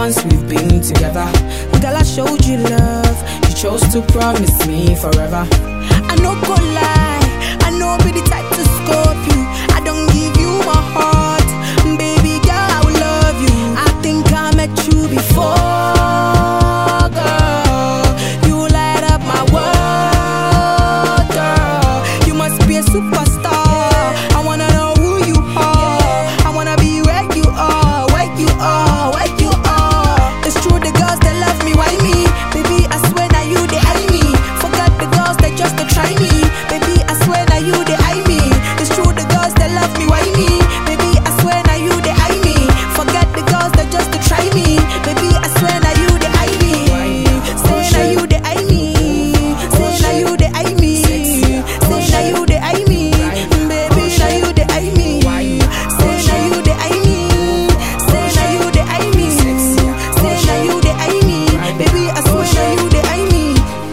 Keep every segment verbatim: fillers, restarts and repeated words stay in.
once we've been together. Girl, I showed you love, you chose to promise me forever. I no go lie, I know be the type to scope you. I don't give you my heart, baby girl, I will love you. I think I met you before, girl. You light up my world, girl. You must be a superstar. I wanna know who you are. I wanna be where you are, where you are, where you are. It's true, the girls that love me, why me? Baby, I swear now you they eye me. Forget the girls that just to try me. Baby, I swear now you they eye me. It's true, the girls that love me, why me? Baby, I swear now you they eye me. Forget the girls that just to try me. Baby, I swear now you they eye me. Say now you they eye me. Say now you they eye me. Say now you they eye me. Baby, now you they eye me. Say now you they eye me. Say now you they eye me. Say now you they eye me. Baby, I swear now you they eye me.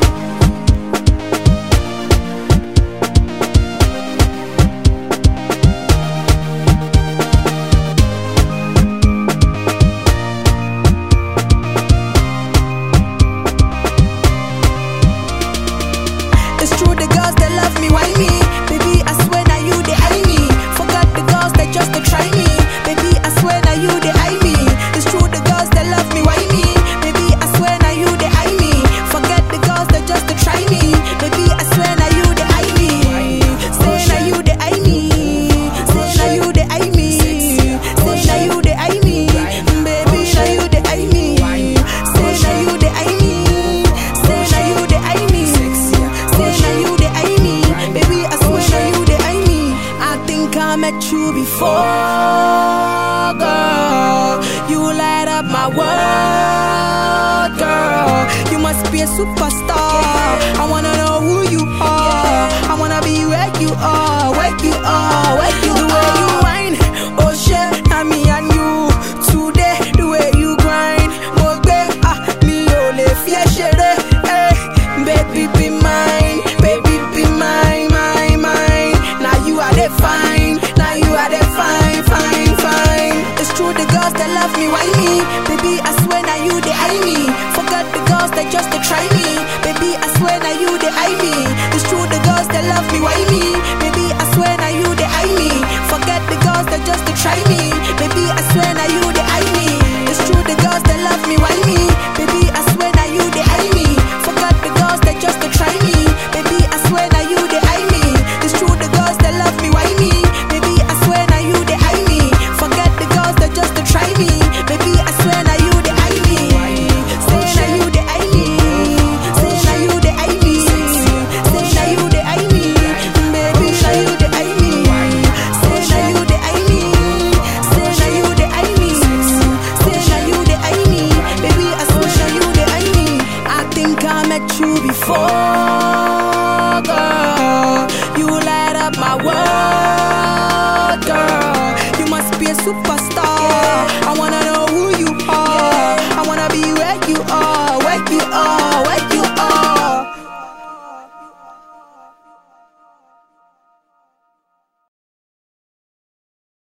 It's true, the girls that love me, why me? Baby, I swear now you they eye me. Forgot the girls that just to try me. Baby, I swear now you they eye me. It's true, the girls that love me, why me? Baby, I swear now you they eye me. Forget the girls that just to try me. Baby, I swear now you they eye me. Say now you they eye me. Say now you they eye me. Say now you they eye me. Baby, now you they eye me. Say now you they eye me. Say now you they eye me. Say now you they eye me. Baby, I swear now you they eye me. I think I met you before, girl. You light up my world, girl. You must be a superstar. I wanna know who you are. I wanna be where you are, where you are, where you are. The way you whine, oh shit, I'm me and you. Today, the way you grind, oh babe, ah, me ole fear shere, eh. Baby be mine, baby be mine, mine, mine. Now you are the fine, now you are the fine, fine, fine. It's true, the girls that love me, why me? Baby, I swear now you they eye me. Forget the girls that just to try me. Baby, I swear now you they eye me. It's true, the girls that love me, why me? Baby, I swear now you they eye me. Forget the girls that just to try me. Baby, I swear now you they eye me. It's true, the girls that love me, why me? Baby, I swear now you they eye me. Forget the girls that just to try me. Baby, I swear now you they eye me. It's true, the girls that love me, why me? Baby, I swear now you they eye me. Forget the girls that just to try me. Baby, I swear now you they eye me. Say now you they eye me. Say now you they eye me. Say now you they eye me. Baby, now you they eye me. Say now you they eye me. Say now you they eye me. Say now you they eye me. Baby, I swear now you they eye me. I think I met you before, girl. You light up my world, girl. You must be a superstar.